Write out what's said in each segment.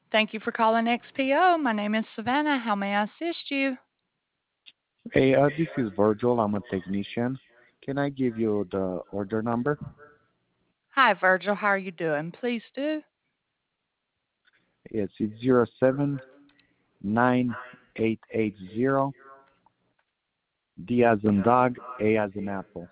Thank you for calling XPO. My name is Savannah. How may I assist you? Hey, this is Virgil. I'm a technician. Can I give you the order number? Hi, Virgil. How are you doing? Please do. Yes, it's 079880 D as in dog, A as in apple.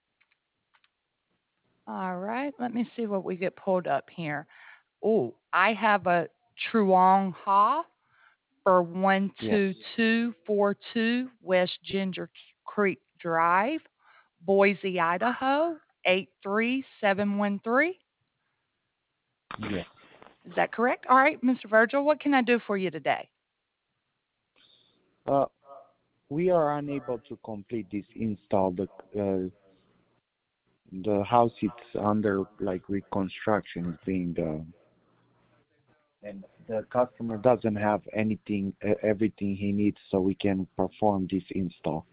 All right. Let me see what we get pulled up here. Oh, I have a Truong Ha for Yes, 12242 West Ginger Creek Drive, Boise, Idaho, 83713. yes. Is that correct? All right, Mr. Virgil, what can I do for you today? Uh, we are unable to complete this install. The house it's under like reconstruction is being and the customer doesn't have everything he needs, so we can perform this install.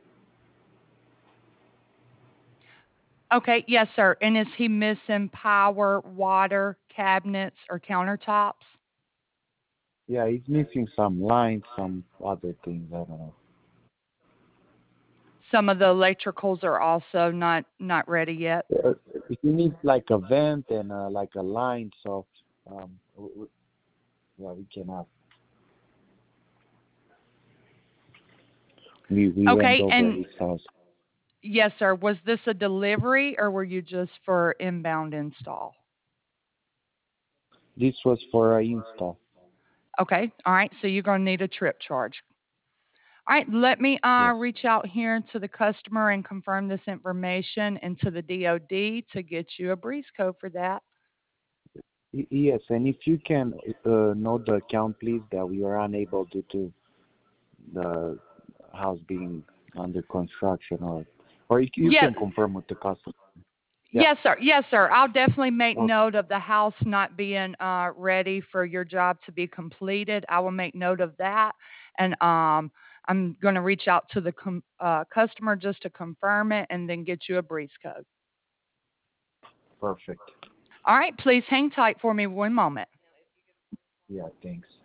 Okay, yes, sir. And is he missing power, water, cabinets, or countertops? Yeah, he's missing some lines, some other things. I don't know. Some of the electricals are also not ready yet. He needs like a vent and like a line, so yeah, we cannot. We went Okay, over and his house. yes, sir. Was this a delivery or were you just for inbound install? This was for install. Okay, all right. So you're going to need a trip charge. All right, let me Yes. reach out here to the customer and confirm this information and to the DOD to get you a breeze code for that. Yes, and if you can note the account, please, that we are unable due to the house being under construction, or if you Yes, can confirm with the customer. Yeah. yes, sir. Yes, sir. I'll definitely make Okay. note of the house not being ready for your job to be completed. I will make note of that, and I'm going to reach out to the customer just to confirm it, and then get you a breeze code. Perfect. All right. Please hang tight for me one moment. Yeah. Thanks.